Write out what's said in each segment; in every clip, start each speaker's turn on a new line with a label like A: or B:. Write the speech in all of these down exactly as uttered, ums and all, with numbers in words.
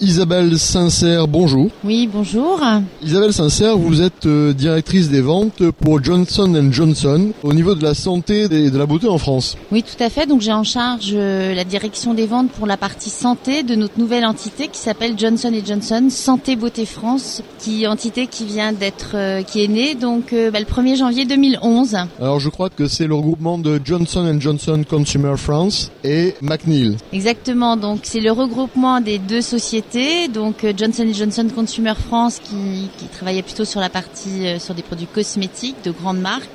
A: Isabelle Sincère, bonjour.
B: Oui, bonjour.
A: Isabelle Sincère, vous êtes euh, directrice des ventes pour Johnson and Johnson au niveau de la santé et de la beauté en France.
B: Oui, tout à fait. Donc j'ai en charge euh, la direction des ventes pour la partie santé de notre nouvelle entité qui s'appelle Johnson and Johnson Santé Beauté France, qui entité qui vient d'être, euh, qui est née donc euh, bah, le premier janvier deux mille onze.
A: Alors je crois que c'est le regroupement de Johnson and Johnson Consumer France et McNeil.
B: Exactement. Donc c'est le regroupement des deux sociétés. Donc euh, Johnson and Johnson Consumer France qui, qui travaillait plutôt sur la partie euh, sur des produits cosmétiques de grandes marques.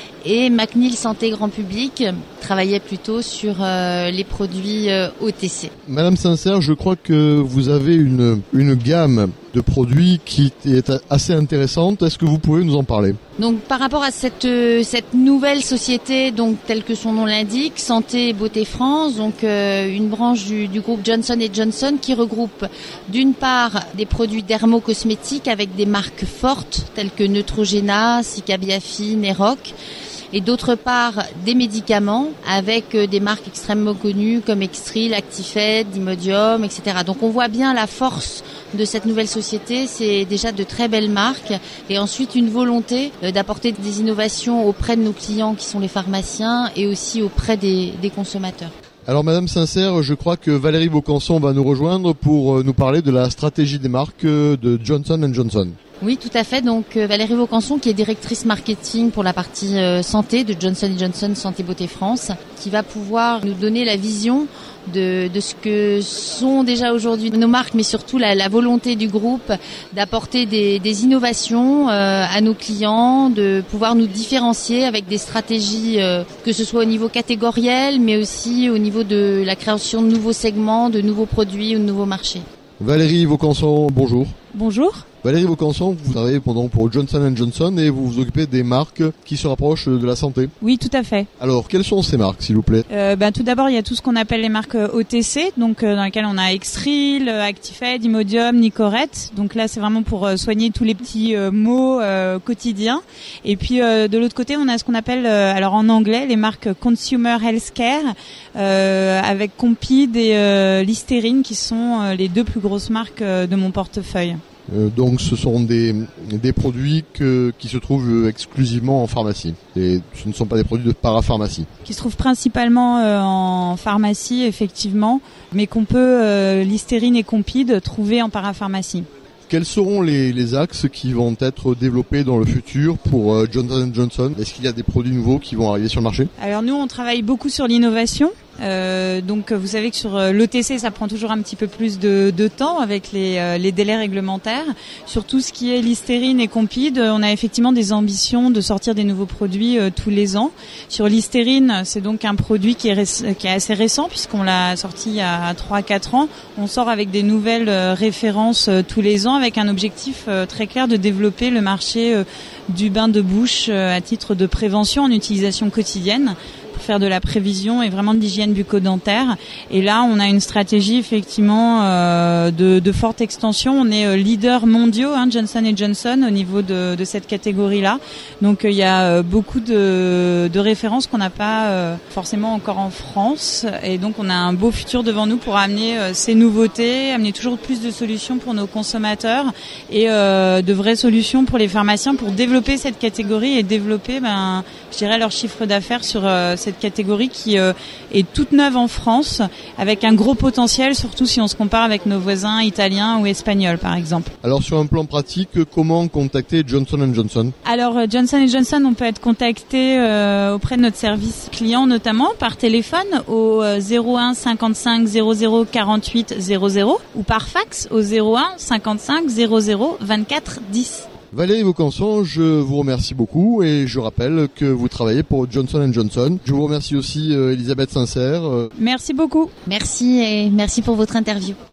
B: Et McNeil Santé Grand Public travaillait plutôt sur euh, les produits euh, O T C.
A: Madame Sincère, je crois que vous avez une, une gamme de produits qui est assez intéressante. Est-ce que vous pouvez nous en parler ?
B: Donc par rapport à cette euh, cette nouvelle société, donc telle que son nom l'indique, Santé et Beauté France, donc euh, une branche du, du groupe Johnson and Johnson qui regroupe d'une part des produits dermocosmétiques avec des marques fortes telles que Neutrogena, Cicabiafi, Neroc. Et d'autre part, des médicaments avec des marques extrêmement connues comme Extril, Actifed, Imodium, et cetera. Donc on voit bien la force de cette nouvelle société, c'est déjà de très belles marques et ensuite une volonté d'apporter des innovations auprès de nos clients qui sont les pharmaciens et aussi auprès des, des consommateurs.
A: Alors Madame Sincère, je crois que Valérie Vaucanson va nous rejoindre pour nous parler de la stratégie des marques de Johnson and Johnson.
B: Oui, tout à fait. Donc Valérie Vaucanson, qui est directrice marketing pour la partie euh, santé de Johnson and Johnson Santé Beauté France, qui va pouvoir nous donner la vision de, de ce que sont déjà aujourd'hui nos marques, mais surtout la, la volonté du groupe d'apporter des, des innovations euh, à nos clients, de pouvoir nous différencier avec des stratégies, euh, que ce soit au niveau catégoriel, mais aussi au niveau de la création de nouveaux segments, de nouveaux produits ou de nouveaux marchés.
A: Valérie Vaucanson, bonjour.
C: Bonjour.
A: Valérie Vaucanson, vous travaillez pendant pour Johnson and Johnson et vous vous occupez des marques qui se rapprochent de la santé.
C: Oui, tout à fait.
A: Alors, quelles sont ces marques, s'il vous plaît ?
C: euh, ben, Tout d'abord, il y a tout ce qu'on appelle les marques O T C, donc euh, dans lesquelles on a Extril, Actifed, Imodium, Nicorette. Donc là, c'est vraiment pour euh, soigner tous les petits euh, maux euh, quotidiens. Et puis euh, de l'autre côté, on a ce qu'on appelle, euh, alors en anglais, les marques Consumer Healthcare, euh, avec Compid et euh, Listerine, qui sont euh, les deux plus grosses marques euh, de mon portefeuille.
A: Euh, donc ce sont des, des produits que, qui se trouvent exclusivement en pharmacie. Et ce ne sont pas des produits de parapharmacie.
C: Qui se trouvent principalement euh, en pharmacie, effectivement, mais qu'on peut, euh, Listerine et Compid, trouver en parapharmacie.
A: Quels seront les, les axes qui vont être développés dans le futur pour euh, Johnson and Johnson ? Est-ce qu'il y a des produits nouveaux qui vont arriver sur le marché ?
C: Alors nous, on travaille beaucoup sur l'innovation. Euh, donc vous savez que sur euh, l'O T C, ça prend toujours un petit peu plus de, de temps avec les, euh, les délais réglementaires. Sur tout ce qui est Listerine et Compid, euh, on a effectivement des ambitions de sortir des nouveaux produits euh, tous les ans. Sur Listerine, c'est donc un produit qui est, ré- qui est assez récent puisqu'on l'a sorti il y a trois à quatre ans. On sort avec des nouvelles euh, références euh, tous les ans avec un objectif euh, très clair de développer le marché euh, du bain de bouche euh, à titre de prévention en utilisation quotidienne, faire de la prévision et vraiment de l'hygiène bucco-dentaire. Et là, on a une stratégie effectivement euh, de, de forte extension. On est euh, leader mondiaux, hein, Johnson and Johnson, au niveau de, de cette catégorie-là. Donc, il euh, y a euh, beaucoup de, de références qu'on n'a pas euh, forcément encore en France. Et donc, on a un beau futur devant nous pour amener euh, ces nouveautés, amener toujours plus de solutions pour nos consommateurs et euh, de vraies solutions pour les pharmaciens pour développer cette catégorie et développer, ben, je dirais, leur chiffre d'affaires sur euh, cette catégorie qui euh, est toute neuve en France, avec un gros potentiel, surtout si on se compare avec nos voisins italiens ou espagnols, par exemple.
A: Alors, sur un plan pratique, comment contacter Johnson and Johnson ?
C: Alors, euh, Johnson and Johnson, on peut être contacté euh, auprès de notre service client, notamment par téléphone au euh, zéro un cinquante-cinq zéro zéro quarante-huit zéro zéro ou par fax au zéro un cinquante-cinq zéro zéro vingt-quatre dix.
A: Valérie Vaucanson, je vous remercie beaucoup et je rappelle que vous travaillez pour Johnson and Johnson. Je vous remercie aussi euh, Elisabeth Sincère.
C: Merci beaucoup.
B: Merci et merci pour votre interview.